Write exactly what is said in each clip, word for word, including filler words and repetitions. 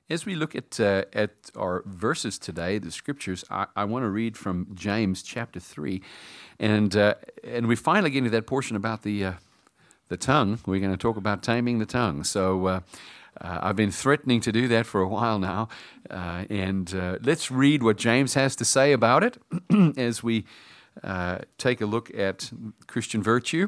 As we look at uh, at our verses today, the scriptures, I, I want to read from James chapter three, and uh, and we finally get into that portion about the uh, the tongue. We're going to talk about taming the tongue. So uh, uh, I've been threatening to do that for a while now, uh, and uh, let's read what James has to say about it as we uh, take a look at Christian virtue.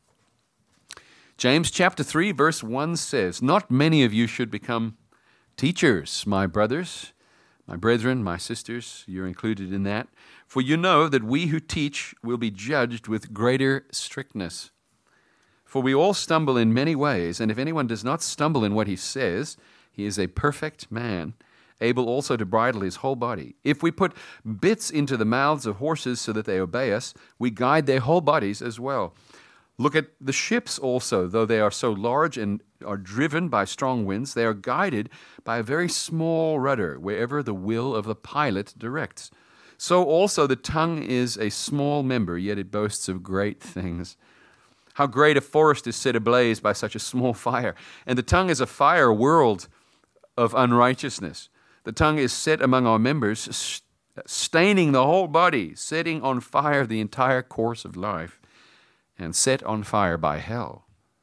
James chapter three, verse one says, "Not many of you should become teachers, my brothers, my brethren, my sisters," you're included in that, "for you know that we who teach will be judged with greater strictness. For we all stumble in many ways, and if anyone does not stumble in what he says, he is a perfect man, able also to bridle his whole body. If we put bits into the mouths of horses so that they obey us, we guide their whole bodies as well. Look at the ships also, though they are so large and are driven by strong winds, they are guided by a very small rudder, wherever the will of the pilot directs. So also the tongue is a small member, yet it boasts of great things. How great a forest is set ablaze by such a small fire. And the tongue is a fire world of unrighteousness. The tongue is set among our members, staining the whole body, setting on fire the entire course of life, and set on fire by hell.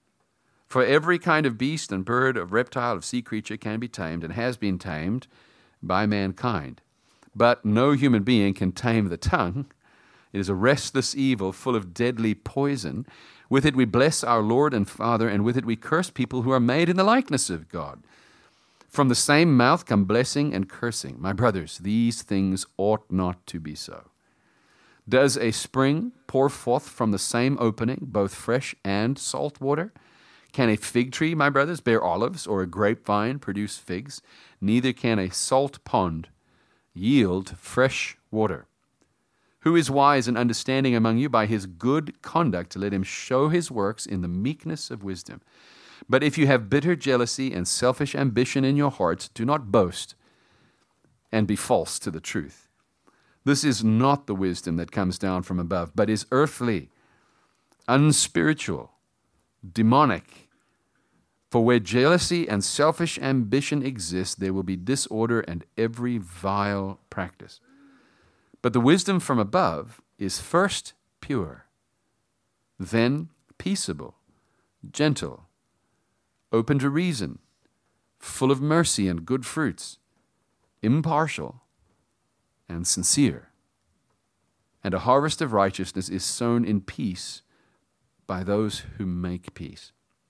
For every kind of beast and bird, of reptile, of sea creature can be tamed and has been tamed by mankind. But no human being can tame the tongue. It is a restless evil full of deadly poison. With it we bless our Lord and Father, and with it we curse people who are made in the likeness of God. From the same mouth come blessing and cursing. My brothers, these things ought not to be so. Does a spring pour forth from the same opening both fresh and salt water? Can a fig tree, my brothers, bear olives, or a grapevine produce figs? Neither can a salt pond yield fresh water. Who is wise and understanding among you? By his good conduct let him show his works in the meekness of wisdom. But if you have bitter jealousy and selfish ambition in your hearts, do not boast and be false to the truth. This is not the wisdom that comes down from above, but is earthly, unspiritual, demonic. For where jealousy and selfish ambition exist, there will be disorder and every vile practice. But the wisdom from above is first pure, then peaceable, gentle, open to reason, full of mercy and good fruits, impartial, and sincere. And a harvest of righteousness is sown in peace by those who make peace."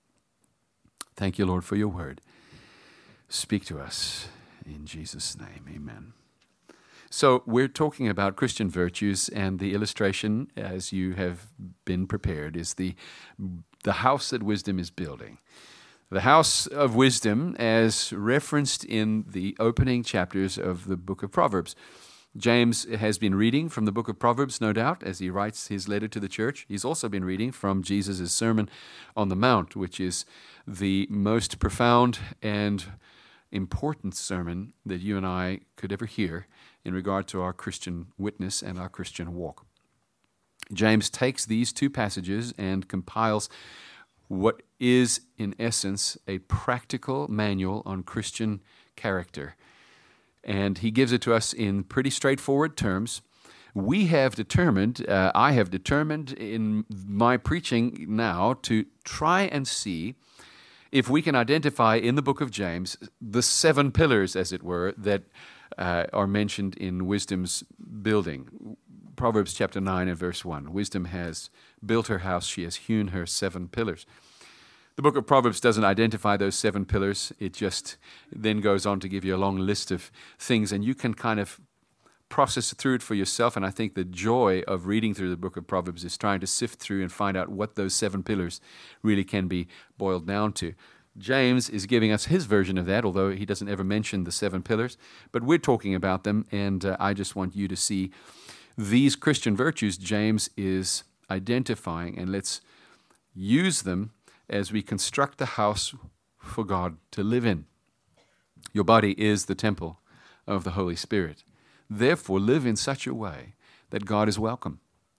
Thank you, Lord, for your word. Speak to us in Jesus' name. Amen. So we're talking about Christian virtues, and the illustration, as you have been prepared, is the, the house that wisdom is building. The house of wisdom, as referenced in the opening chapters of the book of Proverbs. James has been reading from the book of Proverbs, no doubt, as he writes his letter to the church. He's also been reading from Jesus' Sermon on the Mount, which is the most profound and important sermon that you and I could ever hear in regard to our Christian witness and our Christian walk. James takes these two passages and compiles what is, in essence, a practical manual on Christian character. And he gives it to us in pretty straightforward terms. We have determined, uh, I have determined in my preaching now to try and see if we can identify in the book of James the seven pillars, as it were, that uh, are mentioned in wisdom's building. Proverbs chapter nine and verse one. Wisdom has built her house, she has hewn her seven pillars. The book of Proverbs doesn't identify those seven pillars. It just then goes on to give you a long list of things, and you can kind of process through it for yourself. And I think the joy of reading through the book of Proverbs is trying to sift through and find out what those seven pillars really can be boiled down to. James is giving us his version of that, although he doesn't ever mention the seven pillars. But we're talking about them, and uh, I just want you to see these Christian virtues James is identifying, and let's use them as we construct the house for God to live in. Your body is the temple of the Holy Spirit. Therefore, live in such a way that God is welcome.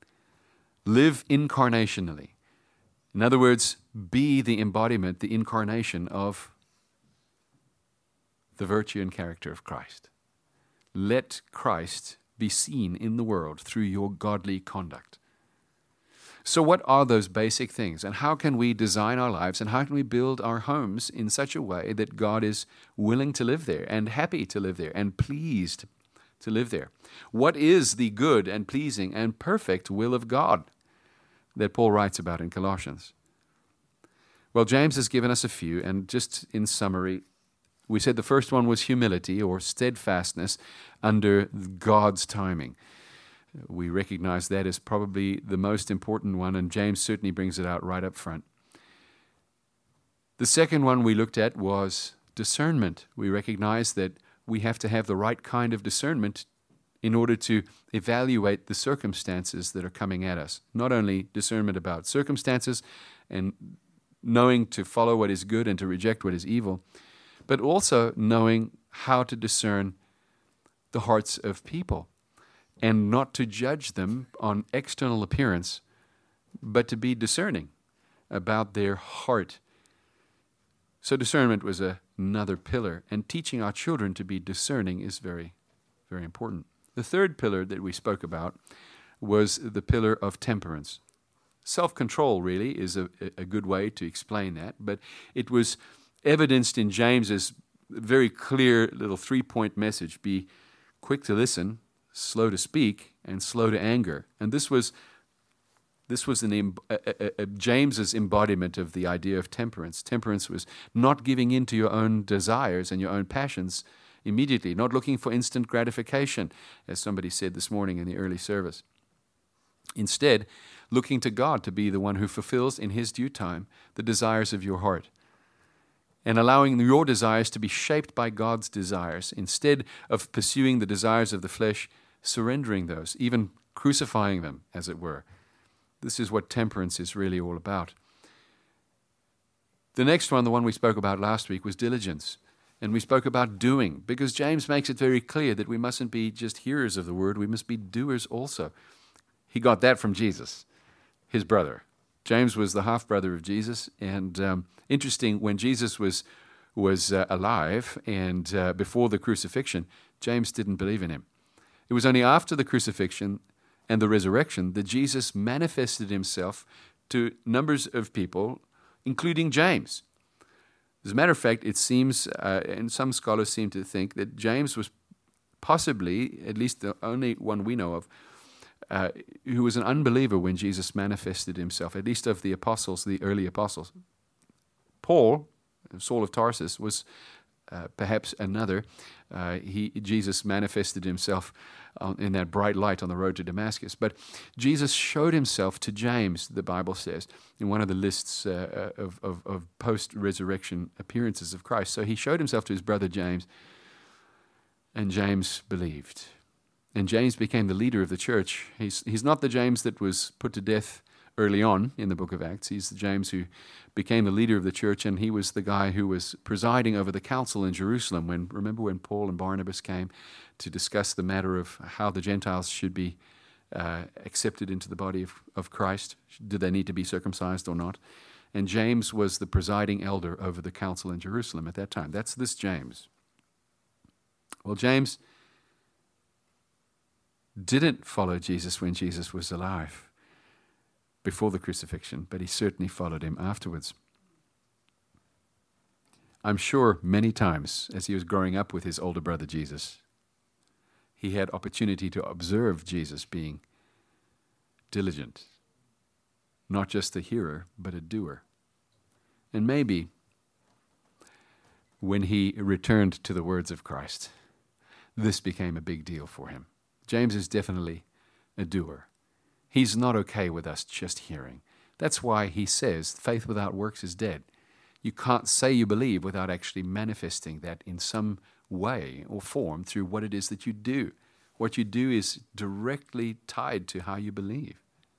Live incarnationally. In other words, be the embodiment, the incarnation of the virtue and character of Christ. Let Christ be seen in the world through your godly conduct. So what are those basic things, and how can we design our lives, and how can we build our homes in such a way that God is willing to live there and happy to live there and pleased to live there? What is the good and pleasing and perfect will of God that Paul writes about in Colossians? Well, James has given us a few, and just in summary, we said the first one was humility or steadfastness under God's timing. We recognize that as probably the most important one, and James certainly brings it out right up front. The second one we looked at was discernment. We recognize that we have to have the right kind of discernment in order to evaluate the circumstances that are coming at us. Not only discernment about circumstances and knowing to follow what is good and to reject what is evil, but also knowing how to discern the hearts of people and not to judge them on external appearance, but to be discerning about their heart. So discernment was a, another pillar, and teaching our children to be discerning is very, very important. The third pillar that we spoke about was the pillar of temperance. Self-control really is a, a good way to explain that, but it was evidenced in James's very clear little three-point message: be quick to listen, slow to speak, and slow to anger. And this was this was an a, a, a James's embodiment of the idea of temperance. Temperance was not giving in to your own desires and your own passions immediately, not looking for instant gratification, as somebody said this morning in the early service. Instead, looking to God to be the one who fulfills in His due time the desires of your heart, and allowing your desires to be shaped by God's desires, instead of pursuing the desires of the flesh, surrendering those, even crucifying them, as it were. This is what temperance is really all about. The next one, the one we spoke about last week, was diligence. And we spoke about doing, because James makes it very clear that we mustn't be just hearers of the word, we must be doers also. He got that from Jesus, his brother. James was the half-brother of Jesus, and um, interesting, when Jesus was was uh, alive and uh, before the crucifixion, James didn't believe in him. It was only after the crucifixion and the resurrection that Jesus manifested himself to numbers of people, including James. As a matter of fact, it seems, uh, and some scholars seem to think, that James was possibly, at least the only one we know of, uh, who was an unbeliever when Jesus manifested himself, at least of the apostles, the early apostles. Paul, Saul of Tarsus, was uh, perhaps another. Uh, he Jesus manifested himself on, in that bright light on the road to Damascus. But Jesus showed himself to James, the Bible says, in one of the lists uh, of, of, of post-resurrection appearances of Christ. So he showed himself to his brother James, and James believed. And James became the leader of the church. He's, he's not the James that was put to death early on in the book of Acts. He's the James who became the leader of the church, and he was the guy who was presiding over the council in Jerusalem. When remember when Paul and Barnabas came to discuss the matter of how the Gentiles should be uh, accepted into the body of, of Christ? Did they need to be circumcised or not? And James was the presiding elder over the council in Jerusalem at that time. That's this James. Well, James didn't follow Jesus when Jesus was alive, before the crucifixion, but he certainly followed him afterwards. I'm sure many times as he was growing up with his older brother Jesus, he had opportunity to observe Jesus being diligent, not just a hearer, but a doer. And maybe when he returned to the words of Christ, this became a big deal for him. James is definitely a doer. He's not okay with us just hearing. That's why he says faith without works is dead. You can't say you believe without actually manifesting that in some way or form through what it is that you do. What you do is directly tied to how you believe.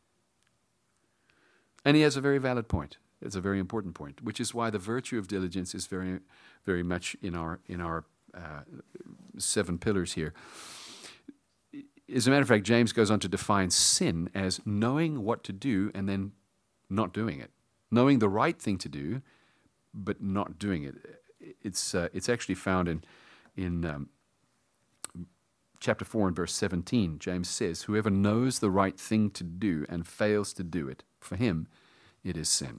And he has a very valid point. It's a very important point, which is why the virtue of diligence is very, very much in our in our uh, seven pillars here. As a matter of fact, James goes on to define sin as knowing what to do and then not doing it. Knowing the right thing to do, but not doing it. It's uh, it's actually found in in um, chapter four and verse seventeen, James says, whoever knows the right thing to do and fails to do it, for him it is sin.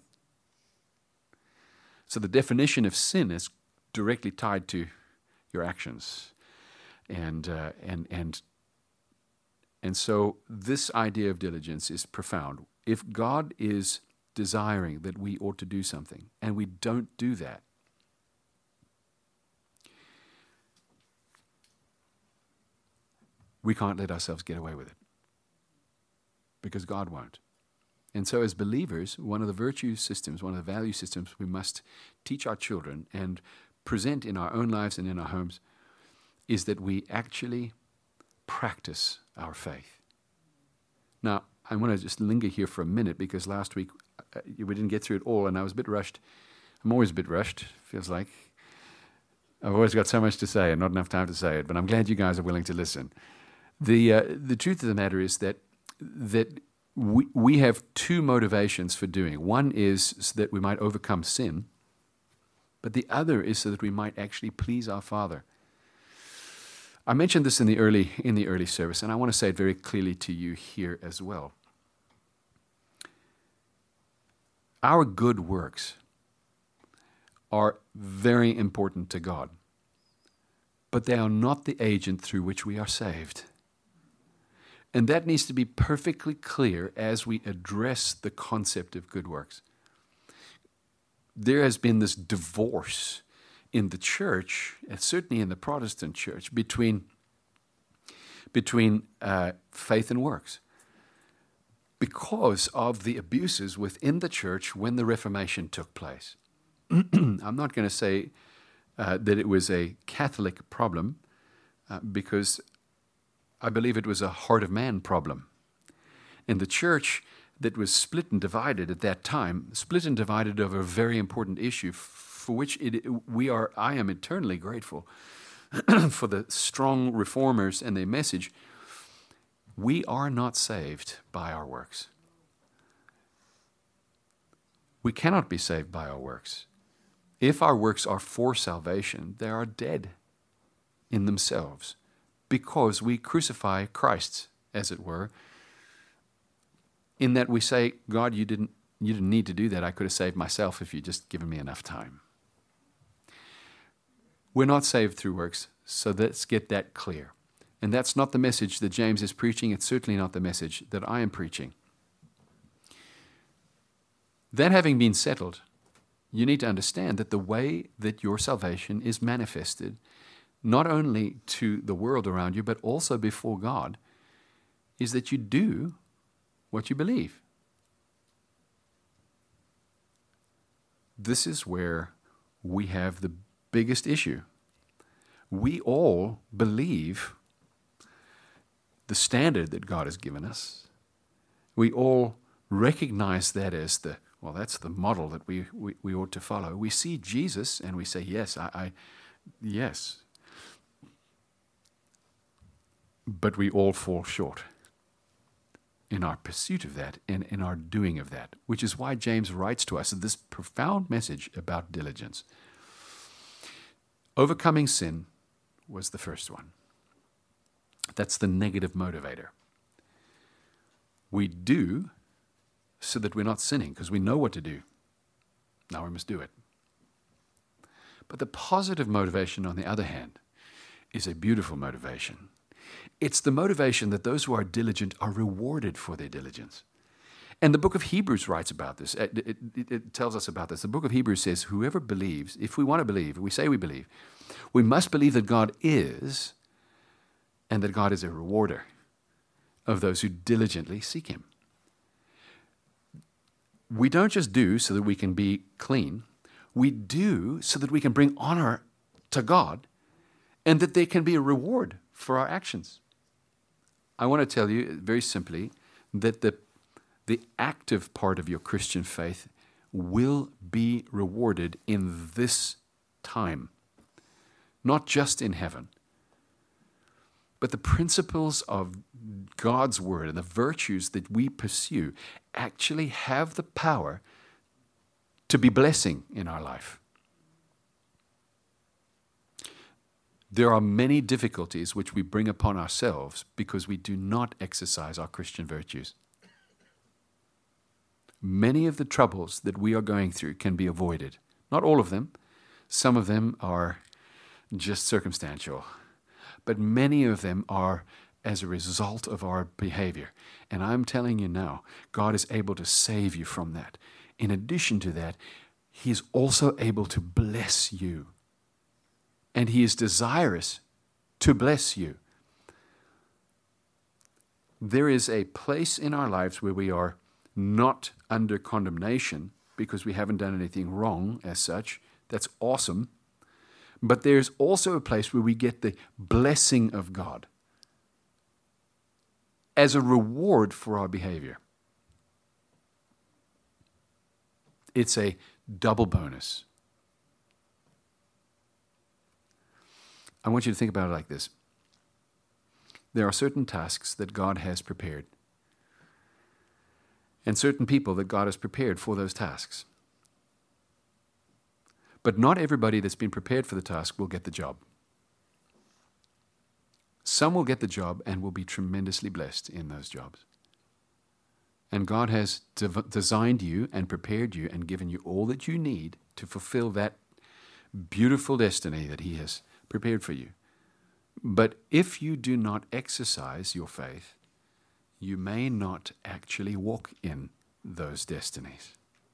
So the definition of sin is directly tied to your actions. And uh, and and and so this idea of diligence is profound. If God is desiring that we ought to do something, and we don't do that, we can't let ourselves get away with it, because God won't. And so as believers, one of the virtue systems, one of the value systems we must teach our children and present in our own lives and in our homes is that we actually practice our faith. Now, I want to just linger here for a minute, because last week uh, we didn't get through it all, and I was a bit rushed. I'm always a bit rushed, feels like. I've always got so much to say and not enough time to say it, but I'm glad you guys are willing to listen. The uh, the truth of the matter is that that we, we have two motivations for doing. One is so that we might overcome sin, but the other is so that we might actually please our Father. I mentioned this in the early in the early service, and I want to say it very clearly to you here as well. Our good works are very important to God, but they are not the agent through which we are saved. And that needs to be perfectly clear as we address the concept of good works. There has been this divorce in the church, and certainly in the Protestant church, between, between uh, faith and works, because of the abuses within the church when the Reformation took place. I'm not going to say uh, that it was a Catholic problem, uh, because I believe it was a heart of man problem. And the church that was split and divided at that time, split and divided over a very important issue for which it, we are, I am eternally grateful for the strong reformers and their message. We are not saved by our works. We cannot be saved by our works. If our works are for salvation, they are dead in themselves, because we crucify Christ, as it were, in that we say, God, you didn't, you didn't need to do that. I could have saved myself if you'd just given me enough time. We're not saved through works, so let's get that clear. And that's not the message that James is preaching. It's certainly not the message that I am preaching. That having been settled, you need to understand that the way that your salvation is manifested, not only to the world around you, but also before God, is that you do what you believe. This is where we have the biggest issue. We all believe the standard that God has given us. We all recognize that as the, well, that's the model that we, we, we ought to follow. We see Jesus and we say, yes, I, I yes. But we all fall short in our pursuit of that and in our doing of that, which is why James writes to us this profound message about diligence. Overcoming sin was the first one. That's the negative motivator. We do so that we're not sinning, because we know what to do. Now we must do it. But the positive motivation, on the other hand, is a beautiful motivation. It's the motivation that those who are diligent are rewarded for their diligence. And the book of Hebrews writes about this. It, it, it, it tells us about this. The book of Hebrews says, whoever believes, if we want to believe, if we say we believe, we must believe that God is, and that God is a rewarder of those who diligently seek him. We don't just do so that we can be clean. We do so that we can bring honor to God, and that there can be a reward for our actions. I want to tell you very simply that the, the active part of your Christian faith will be rewarded in this time, not just in heaven. But the principles of God's word and the virtues that we pursue actually have the power to be blessing in our life. There are many difficulties which we bring upon ourselves because we do not exercise our Christian virtues. Many of the troubles that we are going through can be avoided. Not all of them. Some of them are just circumstantial. But many of them are as a result of our behavior. And I'm telling you now, God is able to save you from that. In addition to that, He is also able to bless you. And He is desirous to bless you. There is a place in our lives where we are not under condemnation because we haven't done anything wrong as such. That's awesome. But there's also a place where we get the blessing of God as a reward for our behavior. It's a double bonus. I want you to think about it like this. There are certain tasks that God has prepared, and certain people that God has prepared for those tasks. But not everybody that's been prepared for the task will get the job. Some will get the job and will be tremendously blessed in those jobs. And God has de- designed you and prepared you and given you all that you need to fulfill that beautiful destiny that He has prepared for you. But if you do not exercise your faith, you may not actually walk in those destinies.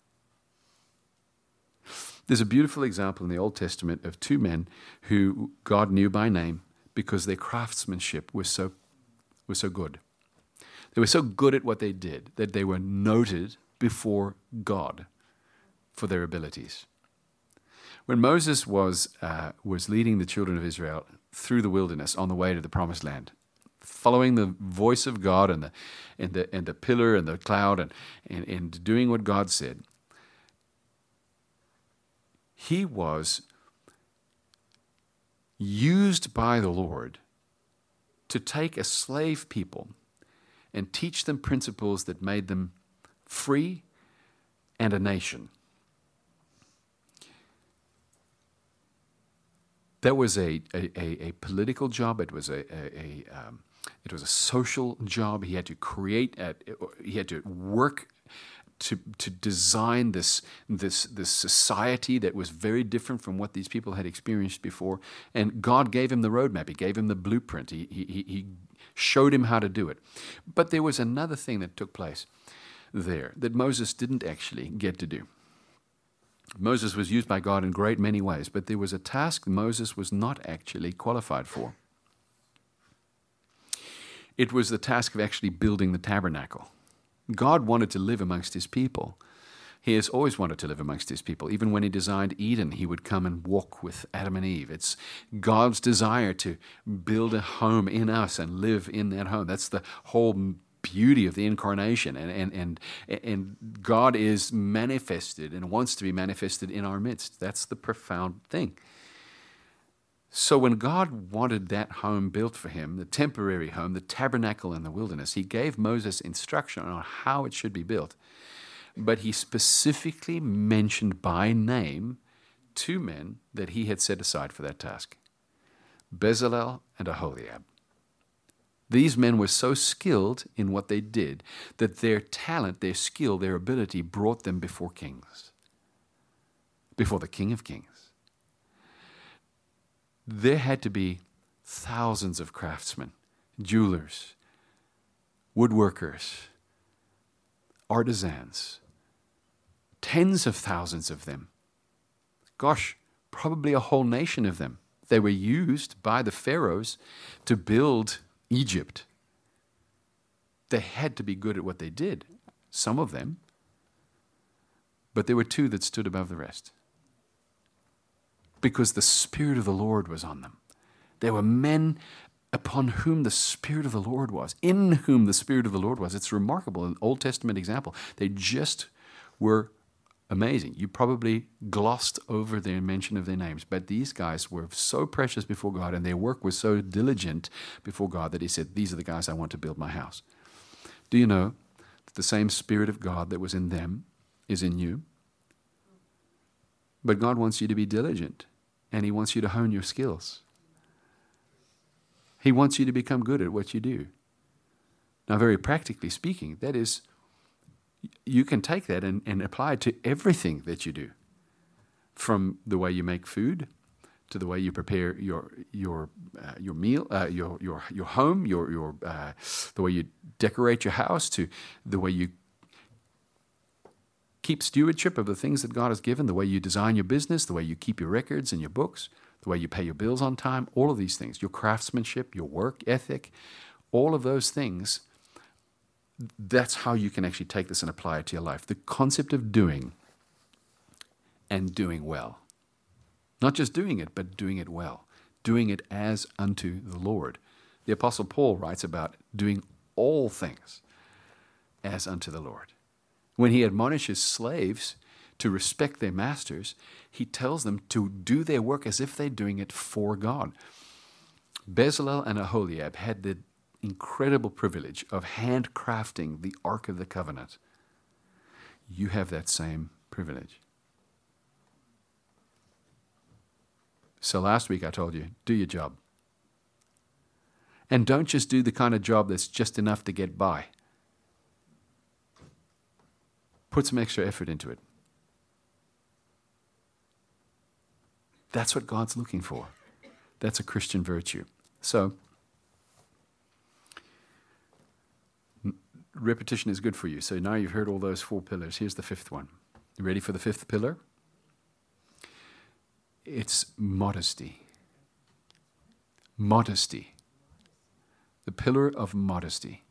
There's a beautiful example in the Old Testament of two men who God knew by name because their craftsmanship was so, was so good. They were so good at what they did that they were noted before God for their abilities. When Moses was, uh, was leading the children of Israel through the wilderness on the way to the promised land, following the voice of God and the, and the, and the pillar and the cloud and, and, and doing what God said, he was used by the Lord to take a slave people and teach them principles that made them free and a nation. That was a, a, a political job. It was a, a, a um, it was a social job. He had to create. A, he had to work to to design this this this society that was very different from what these people had experienced before. And God gave him the roadmap. He gave him the blueprint. He he he showed him how to do it. But there was another thing that took place there that Moses didn't actually get to do. Moses was used by God in great many ways, but there was a task Moses was not actually qualified for. It was the task of actually building the tabernacle. God wanted to live amongst His people. He has always wanted to live amongst His people. Even when He designed Eden, He would come and walk with Adam and Eve. It's God's desire to build a home in us and live in that home. That's the whole beauty of the incarnation, and, and and and God is manifested and wants to be manifested in our midst. That's the profound thing. So when God wanted that home built for Him, the temporary home, the tabernacle in the wilderness, He gave Moses instruction on how it should be built. But He specifically mentioned by name two men that He had set aside for that task, Bezalel and Aholiab. These men were so skilled in what they did that their talent, their skill, their ability brought them before kings, before the King of Kings. There had to be thousands of craftsmen, jewelers, woodworkers, artisans, tens of thousands of them. Gosh, probably a whole nation of them. They were used by the pharaohs to build Egypt. They had to be good at what they did, some of them. But there were two that stood above the rest, because the Spirit of the Lord was on them. They were men upon whom the Spirit of the Lord was, in whom the Spirit of the Lord was. It's remarkable, an Old Testament example. They just were amazing. You probably glossed over the mention of their names, but these guys were so precious before God, and their work was so diligent before God that He said, these are the guys I want to build my house. Do you know that the same Spirit of God that was in them is in you? But God wants you to be diligent, and He wants you to hone your skills. He wants you to become good at what you do. Now, very practically speaking, that is, you can take that and, and apply it to everything that you do, from the way you make food to the way you prepare your your uh, your meal, uh, your your your home, your your uh, the way you decorate your house, to the way you keep stewardship of the things that God has given, the way you design your business, the way you keep your records and your books, the way you pay your bills on time, all of these things, your craftsmanship, your work ethic, all of those things. That's how you can actually take this and apply it to your life. The concept of doing and doing well. Not just doing it, but doing it well. Doing it as unto the Lord. The Apostle Paul writes about doing all things as unto the Lord. When he admonishes slaves to respect their masters, he tells them to do their work as if they're doing it for God. Bezalel and Aholiab had the incredible privilege of handcrafting the Ark of the Covenant. You have that same privilege. So last week I told you, do your job. And don't just do the kind of job that's just enough to get by. Put some extra effort into it. That's what God's looking for. That's a Christian virtue. So, repetition is good for you. So now you've heard all those four pillars. Here's the fifth one. You ready for the fifth pillar? It's modesty. Modesty. The pillar of modesty.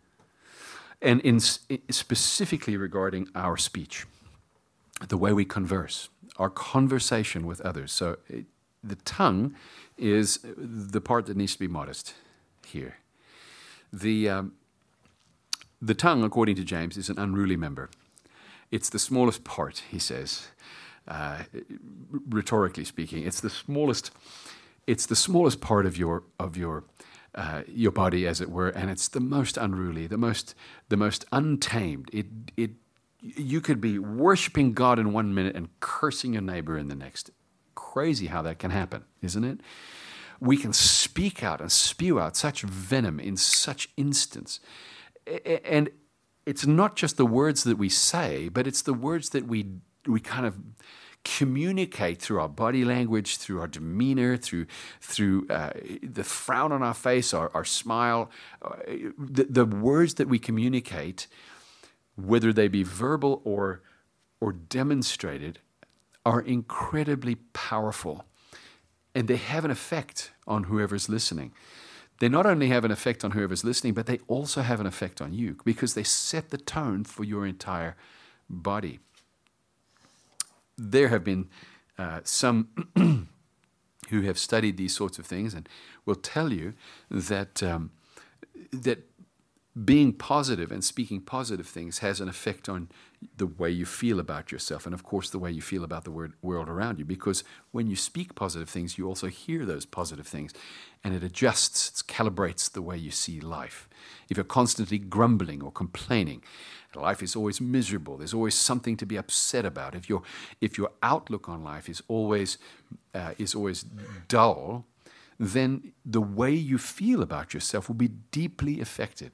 And in, specifically regarding our speech, the way we converse, our conversation with others. So it, the tongue is the part that needs to be modest here. The, um, the tongue, according to James, is an unruly member. It's the smallest part, he says, uh, rhetorically speaking. It's the smallest. It's the smallest part of your of your. Uh, your body, as it were, and it's the most unruly, the most, the most untamed. It, it, you could be worshiping God in one minute and cursing your neighbor in the next. Crazy how that can happen, isn't it? We can speak out and spew out such venom in such instance, and it's not just the words that we say, but it's the words that we we kind of communicate through our body language, through our demeanor, through through uh, the frown on our face, our, our smile, uh, the, the words that we communicate, whether they be verbal or or demonstrated, are incredibly powerful, and they have an effect on whoever's listening. They not only have an effect on whoever's listening, but they also have an effect on you, because they set the tone for your entire body. There have been uh, some who have studied these sorts of things and will tell you that um, that being positive and speaking positive things has an effect on the way you feel about yourself, and of course the way you feel about the world around you, because when you speak positive things, you also hear those positive things, and it adjusts, it calibrates the way you see life. If you're constantly grumbling or complaining, life is always miserable, there's always something to be upset about, if your if your outlook on life is always uh, is always dull, then the way you feel about yourself will be deeply affected.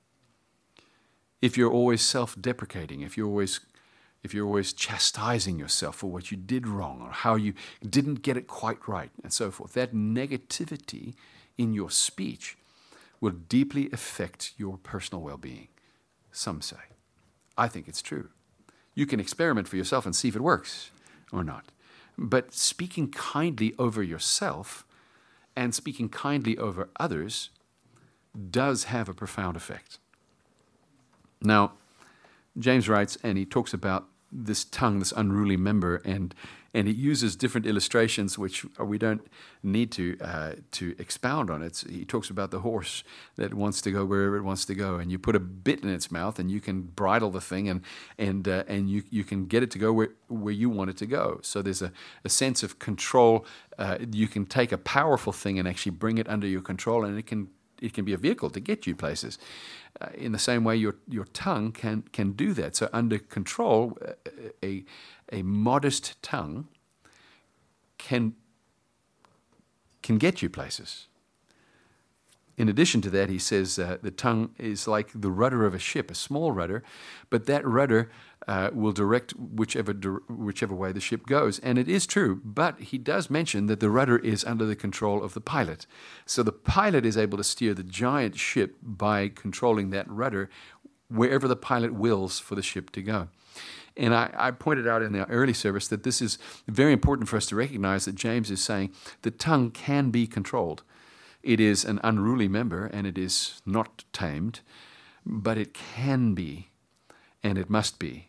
If you're always self-deprecating, if you're always if you're always chastising yourself for what you did wrong or how you didn't get it quite right and so forth, that negativity in your speech will deeply affect your personal well-being, some say. I think it's true. You can experiment for yourself and see if it works or not. But speaking kindly over yourself and speaking kindly over others does have a profound effect. Now, James writes, and he talks about this tongue, this unruly member, and and he uses different illustrations, which we don't need to uh, to expound on. It's, he talks about the horse that wants to go wherever it wants to go, and you put a bit in its mouth, and you can bridle the thing, and and uh, and you you can get it to go where, where you want it to go. So there's a, a sense of control. Uh, you can take a powerful thing and actually bring it under your control, and it can it can be a vehicle to get you places. Uh, in the same way, your your tongue can can do that. So under control, a a modest tongue can can get you places. in addition to that, he says uh, the tongue is like the rudder of a ship, a small rudder, but that rudder uh, will direct whichever whichever way the ship goes. And it is true, but he does mention that the rudder is under the control of the pilot. So the pilot is able to steer the giant ship by controlling that rudder wherever the pilot wills for the ship to go. And I, I pointed out in the early service that this is very important for us to recognize that James is saying the tongue can be controlled. It is an unruly member and it is not tamed, but it can be and it must be.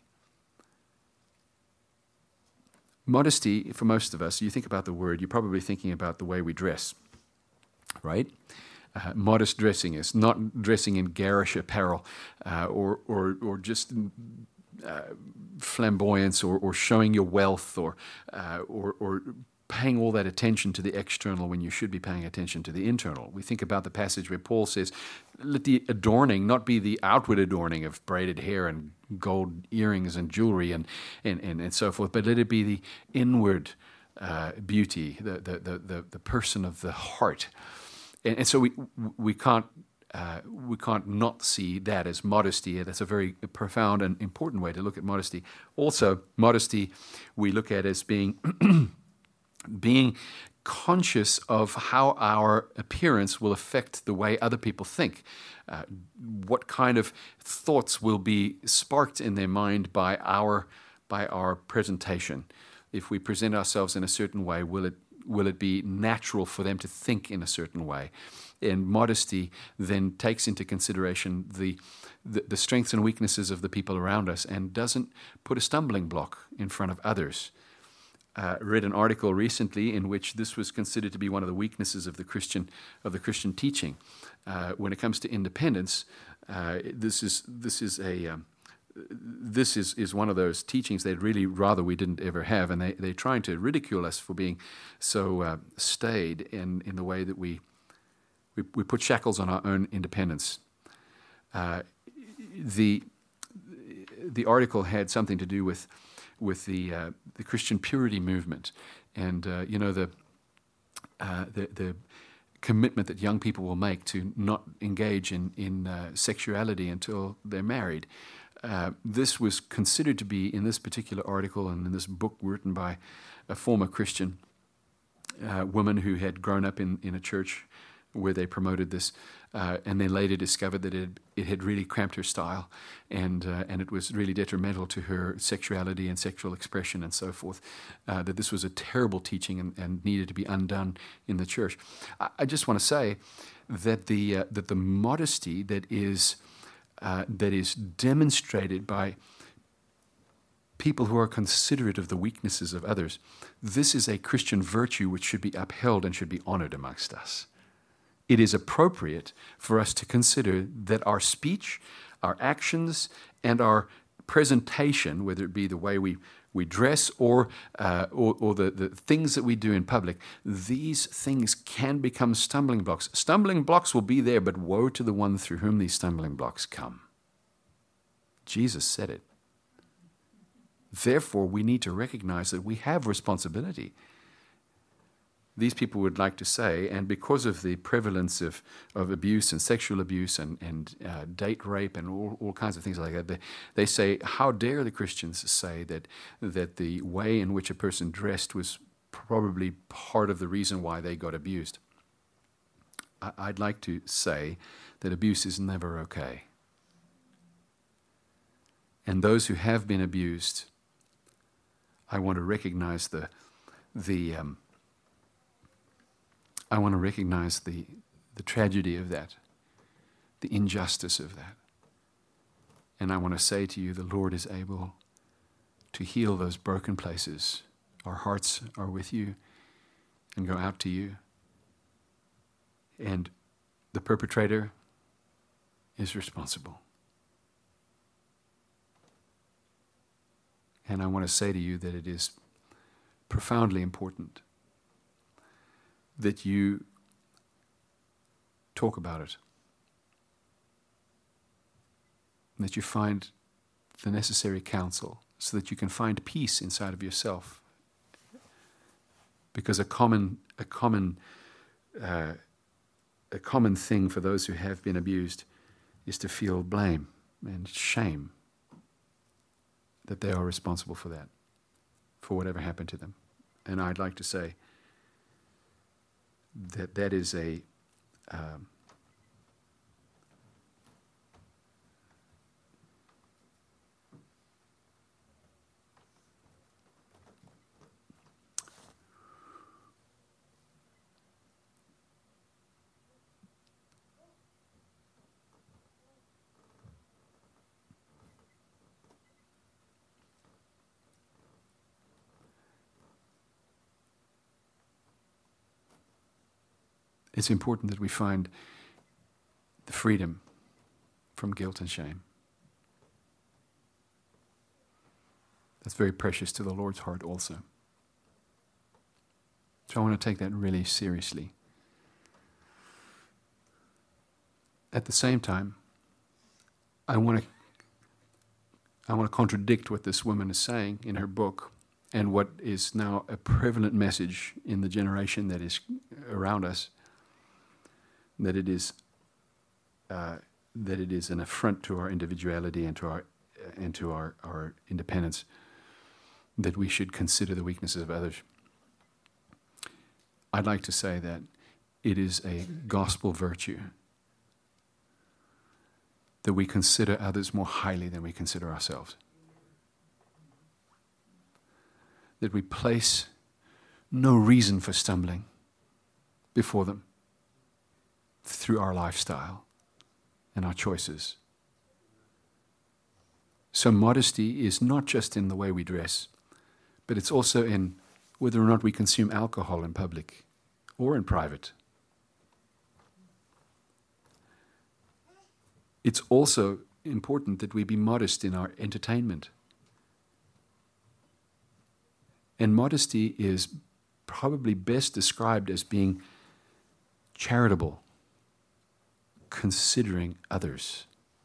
Modesty, for most of us, you think about the word, you're probably thinking about the way we dress, right? Uh, modest dressing is not dressing in garish apparel uh, or, or, or just uh, flamboyance or, or showing your wealth or, uh, or, or paying all that attention to the external when you should be paying attention to the internal. We think about the passage where Paul says, let the adorning not be the outward adorning of braided hair and gold earrings and jewelry and, and, and, and so forth, but let it be the inward uh, beauty, the, the, the, the, the person of the heart. And, and so we we can't uh, we can't not see that as modesty. That's a very profound and important way to look at modesty. Also, modesty we look at as being being conscious of how our appearance will affect the way other people think. Uh, what kind of thoughts will be sparked in their mind by our by our presentation? If we present ourselves in a certain way, will it will it be natural for them to think in a certain way? And modesty then takes into consideration the, the the strengths and weaknesses of the people around us and doesn't put a stumbling block in front of others. Uh, read an article recently in which this was considered to be one of the weaknesses of the Christian of the Christian teaching. Uh, when it comes to independence, uh, this is this is a um, this is, is one of those teachings they'd really rather we didn't ever have, and they they're trying to ridicule us for being so uh, staid in in the way that we we, we put shackles on our own independence. Uh, the the article had something to do with. with the uh, the Christian purity movement, and uh, you know the, uh, the the commitment that young people will make to not engage in in uh, sexuality until they're married. Uh, this was considered to be, in this particular article and in this book written by a former Christian uh, woman who had grown up in, in a church where they promoted this, uh, and then later discovered that it, it had really cramped her style, and uh, and it was really detrimental to her sexuality and sexual expression and so forth, uh, that this was a terrible teaching and, and needed to be undone in the church. I, I just want to say that the uh, that the modesty that is uh, that is demonstrated by people who are considerate of the weaknesses of others, this is a Christian virtue which should be upheld and should be honored amongst us. It is appropriate for us to consider that our speech, our actions, and our presentation, whether it be the way we, we dress or, uh, or, or the, the things that we do in public, these things can become stumbling blocks. Stumbling blocks will be there, but woe to the one through whom these stumbling blocks come. Jesus said it. Therefore, we need to recognize that we have responsibility. These people would like to say, and because of the prevalence of, of abuse and sexual abuse and, and uh, date rape and all, all kinds of things like that, they, they say, how dare the Christians say that, that the way in which a person dressed was probably part of the reason why they got abused. I, I'd like to say that abuse is never okay. And those who have been abused, I want to recognize the the um, I want to recognize the the tragedy of that, the injustice of that. And I want to say to you, the Lord is able to heal those broken places. Our hearts are with you and go out to you. And the perpetrator is responsible. And I want to say to you that it is profoundly important that you talk about it, and that you find the necessary counsel so that you can find peace inside of yourself. Because a common, a common uh, a common thing for those who have been abused is to feel blame and shame that they are responsible for that, for whatever happened to them. And I'd like to say that that is a um, it's important that we find the freedom from guilt and shame. That's very precious to the Lord's heart also. So I want to take that really seriously. At the same time, I want to I want to contradict what this woman is saying in her book and what is now a prevalent message in the generation that is around us, that it is uh, that it is an affront to our individuality and to our and to our, our independence, that we should consider the weaknesses of others. I'd like to say that it is a gospel virtue that we consider others more highly than we consider ourselves. That we place no reason for stumbling before them through our lifestyle and our choices. So modesty is not just in the way we dress, but it's also in whether or not we consume alcohol in public or in private. It's also important that we be modest in our entertainment. And modesty is probably best described as being charitable, considering others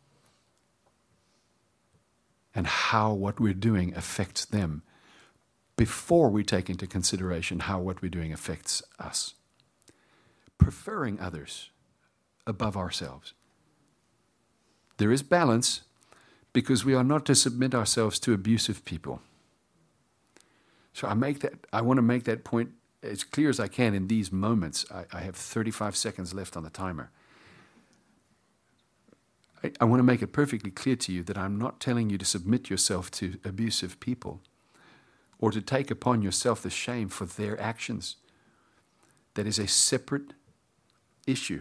and how what we're doing affects them before we take into consideration how what we're doing affects us. Preferring others above ourselves. There is balance because we are not to submit ourselves to abusive people. So I make that. I want to make that point as clear as I can in these moments. I, I have thirty-five seconds left on the timer. I, I want to make it perfectly clear to you that I'm not telling you to submit yourself to abusive people or to take upon yourself the shame for their actions. That is a separate issue.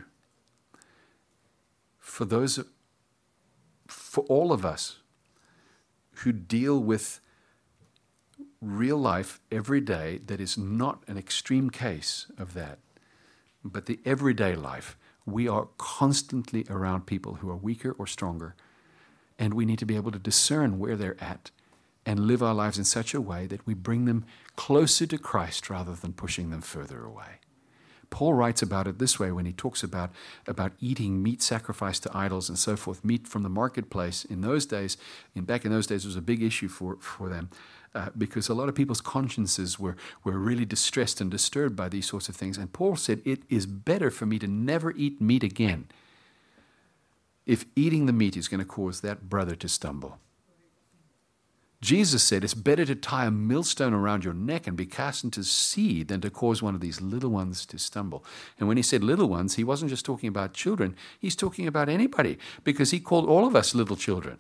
For those, for all of us who deal with real life every day that is not an extreme case of that, but the everyday life, we are constantly around people who are weaker or stronger, and we need to be able to discern where they're at and live our lives in such a way that we bring them closer to Christ rather than pushing them further away. Paul writes about it this way when he talks about, about eating meat sacrificed to idols and so forth, meat from the marketplace. In those days, in back in those days, it was a big issue for, for them uh, because a lot of people's consciences were, were really distressed and disturbed by these sorts of things. And Paul said, it is better for me to never eat meat again if eating the meat is going to cause that brother to stumble. Jesus said it's better to tie a millstone around your neck and be cast into the sea than to cause one of these little ones to stumble. And when he said little ones, he wasn't just talking about children. He's talking about anybody because he called all of us little children.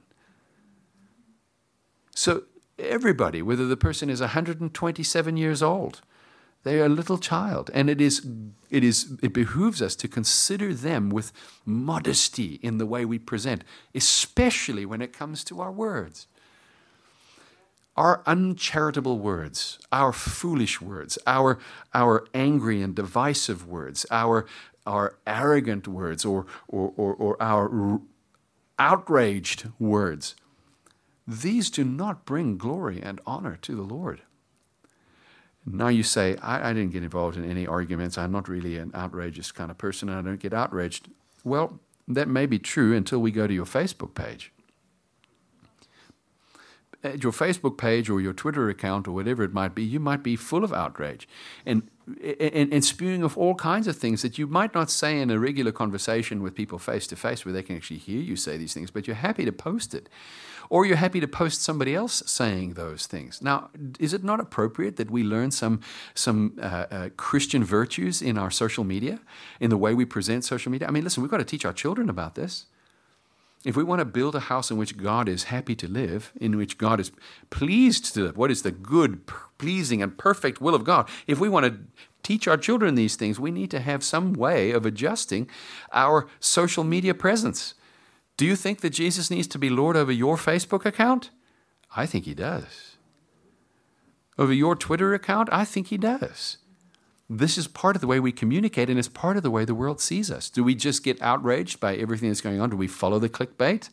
So everybody, whether the person is one hundred twenty-seven years old, they are a little child. And it is, it is, it behooves us to consider them with modesty in the way we present, especially when it comes to our words. Our uncharitable words, our foolish words, our, our angry and divisive words, our, our arrogant words, or, or, or, or our outraged words, these do not bring glory and honor to the Lord. Now you say, I, I didn't get involved in any arguments. I'm not really an outrageous kind of person, and I don't get outraged. Well, that may be true until we go to your Facebook page. at your Facebook page or your Twitter account or whatever it might be, you might be full of outrage and, and, and spewing of all kinds of things that you might not say in a regular conversation with people face to face where they can actually hear you say these things, but you're happy to post it. Or you're happy to post somebody else saying those things. Now, is it not appropriate that we learn some, some uh, uh, Christian virtues in our social media, in the way we present social media? I mean, listen, we've got to teach our children about this. If we want to build a house in which God is happy to live, in which God is pleased to live, what is the good, pleasing, and perfect will of God? If we want to teach our children these things, we need to have some way of adjusting our social media presence. Do you think that Jesus needs to be Lord over your Facebook account? I think he does. Over your Twitter account? I think he does. This is part of the way we communicate, and it's part of the way the world sees us. Do we just get outraged by everything that's going on? Do we follow the clickbait?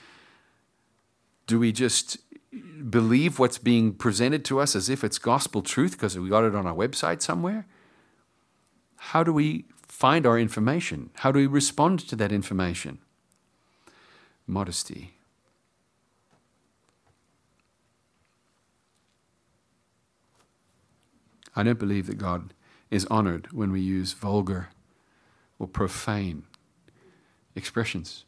Do we just believe what's being presented to us as if it's gospel truth because we got it on our website somewhere? How do we find our information? How do we respond to that information? Modesty. I don't believe that God is honored when we use vulgar or profane expressions.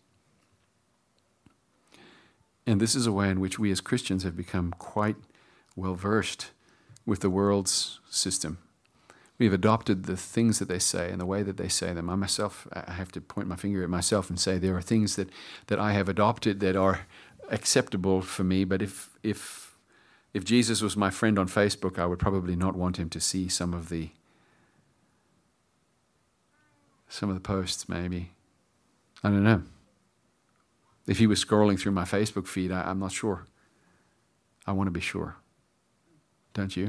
And this is a way in which we as Christians have become quite well versed with the world's system. We have adopted the things that they say and the way that they say them. I myself, I have to point my finger at myself and say there are things that, that I have adopted that are acceptable for me, but if if if Jesus was my friend on Facebook, I would probably not want him to see some of the some of the posts, maybe. I don't know. If he was scrolling through my Facebook feed, I, I'm not sure. I want to be sure. Don't you?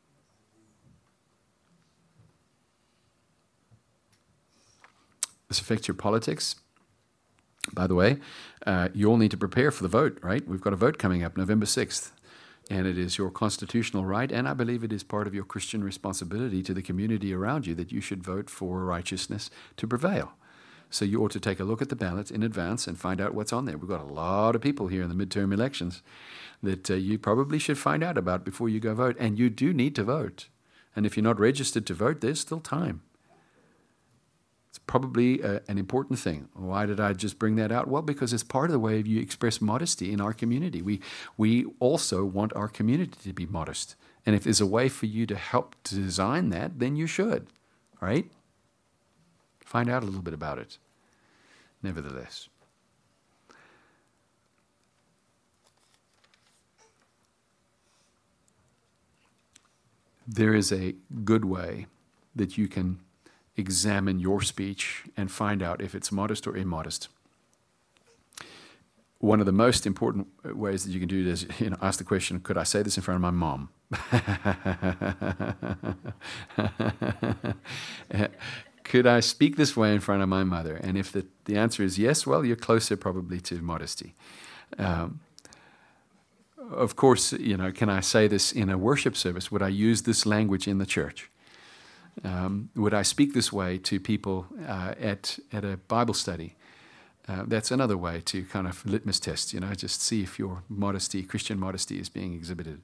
This affects your politics. By the way, uh, you all need to prepare for the vote, right? We've got a vote coming up November sixth. And it is your constitutional right, and I believe it is part of your Christian responsibility to the community around you that you should vote for righteousness to prevail. So you ought to take a look at the ballot in advance and find out what's on there. We've got a lot of people here in the midterm elections that uh, you probably should find out about before you go vote. And you do need to vote. And if you're not registered to vote, there's still time. It's probably uh, an important thing. Why did I just bring that out? Well, because it's part of the way you express modesty in our community. We we also want our community to be modest. And if there's a way for you to help to design that, then you should, right? Find out a little bit about it. Nevertheless. There is a good way that you can examine your speech and find out if it's modest or immodest. One of the most important ways that you can do it is, you know, ask the question, could I say this in front of my mom? Could I speak this way in front of my mother? And if the, the answer is yes, well, you're closer probably to modesty. Um, of course, you know, can I say this in a worship service? Would I use this language in the church? Um, would I speak this way to people uh, at at a Bible study? Uh, that's another way to kind of litmus test, you know, just see if your modesty, Christian modesty, is being exhibited.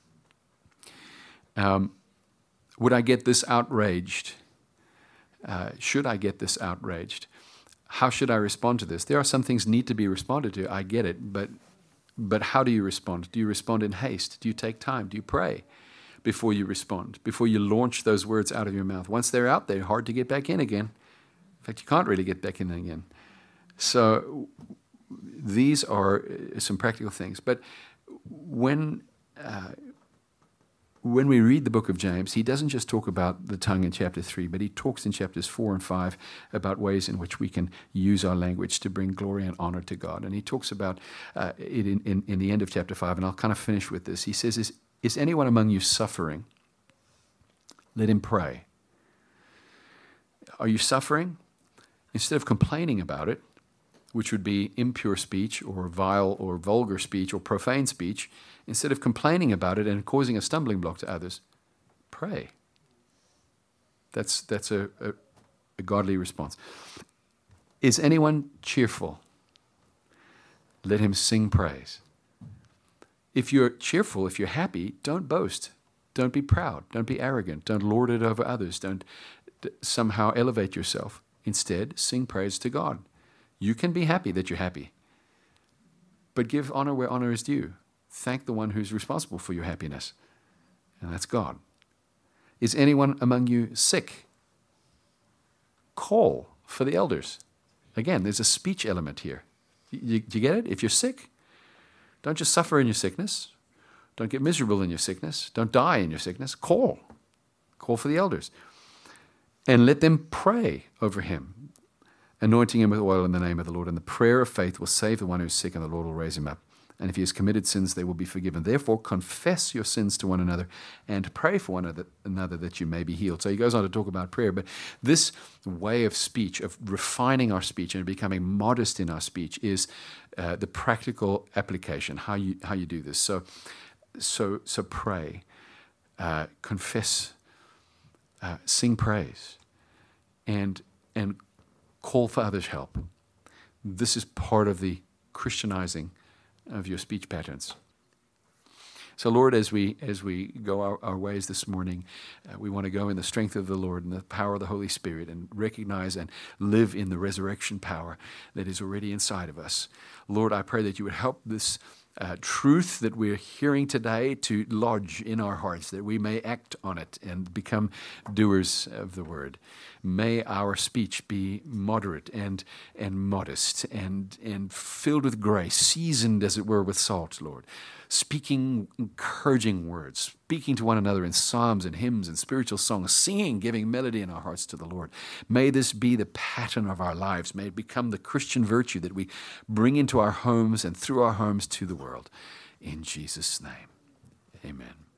Um, would I get this outraged? Uh, should I get this outraged? How should I respond to this? There are some things need to be responded to. I get it, but but how do you respond? Do you respond in haste? Do you take time? Do you pray before you respond, before you launch those words out of your mouth? Once they're out, they're hard to get back in again. In fact, you can't really get back in again. So these are some practical things. But when uh, when we read the book of James, he doesn't just talk about the tongue in chapter three, but he talks in chapters four and five about ways in which we can use our language to bring glory and honor to God. And he talks about uh, it in, in, in the end of chapter five, and I'll kind of finish with this. He says, is, is anyone among you suffering? Let him pray. Are you suffering? Instead of complaining about it, which would be impure speech or vile or vulgar speech or profane speech, instead of complaining about it and causing a stumbling block to others, pray. That's that's a, a, a godly response. Is anyone cheerful? Let him sing praise. if you're cheerful, if you're happy, don't boast. Don't be proud. Don't be arrogant. Don't lord it over others. Don't d- somehow elevate yourself. Instead, sing praise to God. You can be happy that you're happy. But give honor where honor is due. Thank the one who's responsible for your happiness. And that's God. Is anyone among you sick? Call for the elders. Again, there's a speech element here. You, you get it? If you're sick, don't just suffer in your sickness. Don't get miserable in your sickness. Don't die in your sickness. Call. Call for the elders. And let them pray over him, anointing him with oil in the name of the Lord. And the prayer of faith will save the one who's sick, and the Lord will raise him up. And if he has committed sins, they will be forgiven. Therefore, confess your sins to one another and pray for one another that you may be healed. So he goes on to talk about prayer. But this way of speech, of refining our speech and becoming modest in our speech, is uh, the practical application, how you how you do this. So, so, so pray, uh, confess, uh, sing praise, and and call for others' help. This is part of the Christianizing of your speech patterns. So, Lord, as we as we go our, our ways this morning, uh, we want to go in the strength of the Lord and the power of the Holy Spirit, and recognize and live in the resurrection power that is already inside of us. Lord, I pray that you would help this uh, truth that we're hearing today to lodge in our hearts, that we may act on it and become doers of the word. May our speech be moderate and and modest and, and filled with grace, seasoned, as it were, with salt, Lord. Speaking encouraging words, speaking to one another in psalms and hymns and spiritual songs, singing, giving melody in our hearts to the Lord. May this be the pattern of our lives. May it become the Christian virtue that we bring into our homes and through our homes to the world. In Jesus' name, amen.